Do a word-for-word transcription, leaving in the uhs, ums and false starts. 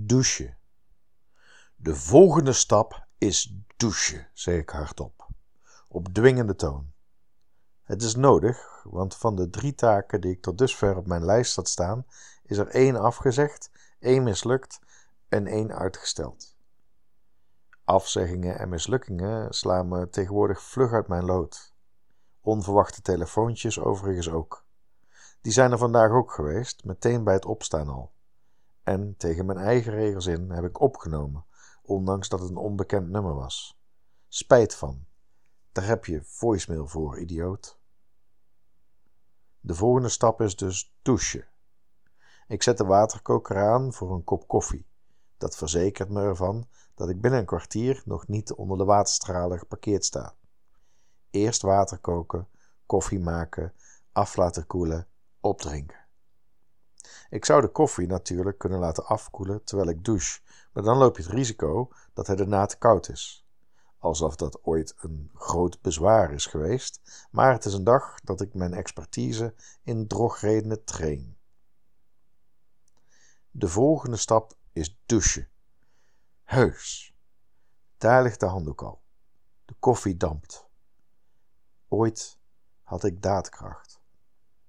Douchen. De volgende stap is douchen, zeg ik hardop, op dwingende toon. Het is nodig, want van de drie taken die ik tot dusver op mijn lijst had staan, is er één afgezegd, één mislukt en één uitgesteld. Afzeggingen en mislukkingen slaan me tegenwoordig vlug uit mijn lood. Onverwachte telefoontjes overigens ook. Die zijn er vandaag ook geweest, meteen bij het opstaan al. En tegen mijn eigen regels in heb ik opgenomen, ondanks dat het een onbekend nummer was. Spijt van. Daar heb je voicemail voor, idioot. De volgende stap is dus douchen. Ik zet de waterkoker aan voor een kop koffie. Dat verzekert me ervan dat ik binnen een kwartier nog niet onder de waterstralen geparkeerd sta. Eerst water koken, koffie maken, af laten koelen, opdrinken. Ik zou de koffie natuurlijk kunnen laten afkoelen terwijl ik douche, maar dan loop je het risico dat hij daarna te koud is. Alsof dat ooit een groot bezwaar is geweest, maar het is een dag dat ik mijn expertise in drogredenen train. De volgende stap is douchen. Heus. Daar ligt de handdoek al. De koffie dampt. Ooit had ik daadkracht.